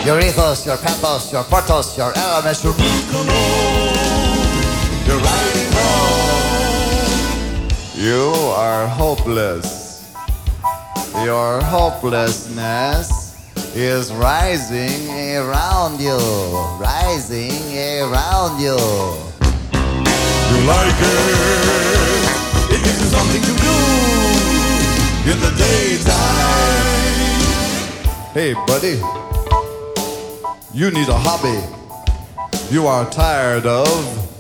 your ethos, your pathos, your portos, your elements, your You're riding home. You are hopeless. Your hopelessness is rising around you. Rising around you. You like it. It gives you something to do in the daytime. Hey, buddy. You need a hobby. You are tired of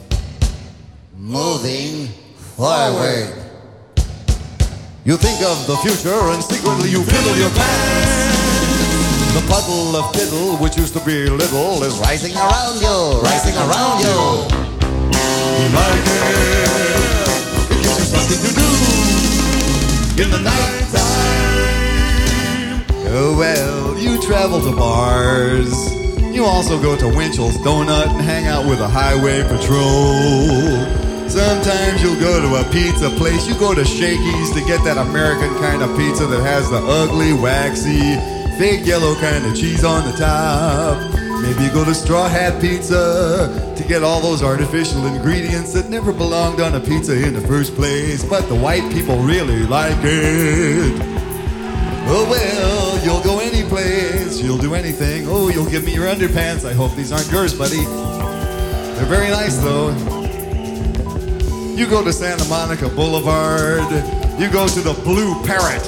moving forward. You think of the future and secretly you fiddle your pants. The puddle of fiddle, which used to be little, is Rising around you, rising around you. You like it. It gives you something to do in the night time. Oh well, you travel to bars. You also go to Winchell's Donut and hang out with a highway patrol. Sometimes you'll go to a pizza place. You go to Shakey's to get that American kind of pizza that has the ugly, waxy, fake yellow kind of cheese on the top. Maybe you go to Straw Hat Pizza to get all those artificial ingredients that never belonged on a pizza in the first place, but the white people really like it. Oh well, you'll go any place, you'll do anything. Oh, you'll give me your underpants. I hope these aren't yours, buddy. They're very nice though. You go to Santa Monica Boulevard. You go to the Blue Parrot.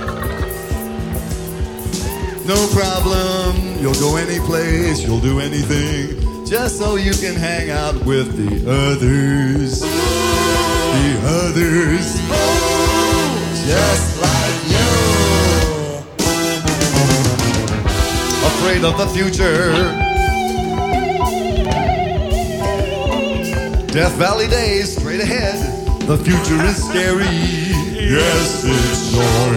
No problem. You'll go any place. You'll do anything. Just so you can hang out with the others. The others. Just like you. Afraid of the future. Death Valley days, straight ahead. The future is scary. Yes, it sure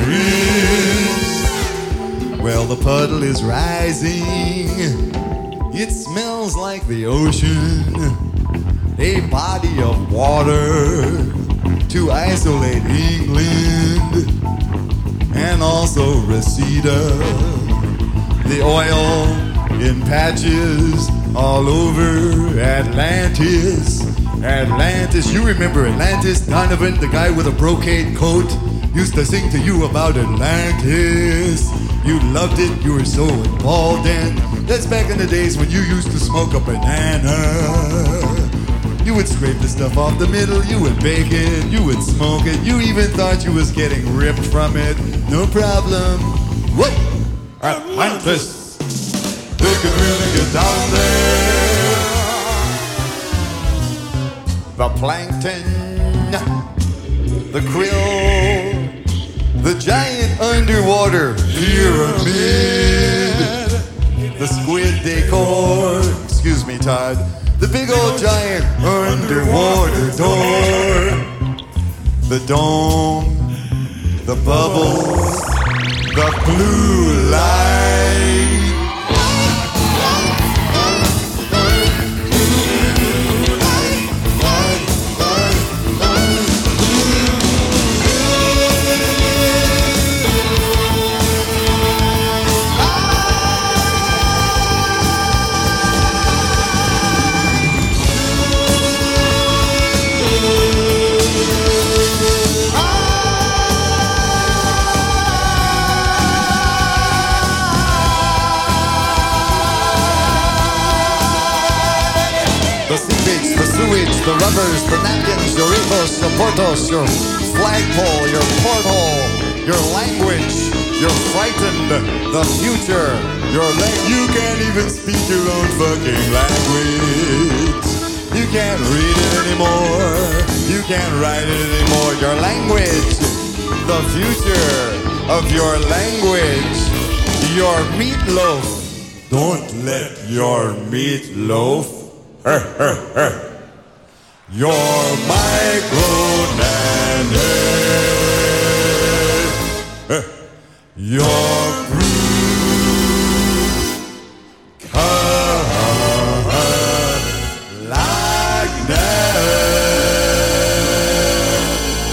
is. Well, the puddle is rising. It smells like the ocean. A body of water to isolate England and also Reseda. The oil in patches all over Atlantis. Atlantis, you remember Atlantis? Donovan, the guy with a brocade coat, used to sing to you about Atlantis. You loved it, you were so involved in. That's back in the days when you used to smoke a banana. You would scrape the stuff off the middle, you would bake it, you would smoke it. You even thought you was getting ripped from it. No problem. What? Atlantis. They can really get down there. The plankton, the krill, the giant underwater pyramid, the squid decor, excuse me, Todd, the big old giant underwater door, the dome, the bubbles, the blue light. The rubbers, the napkins, your ethos, your portos, your flagpole, your porthole, your language, you're frightened, the future, you can't even speak your own fucking language. You can't read it anymore. You can't write it anymore. Your language, the future of your language, your meatloaf. Don't let your meatloaf your micro-nanny, your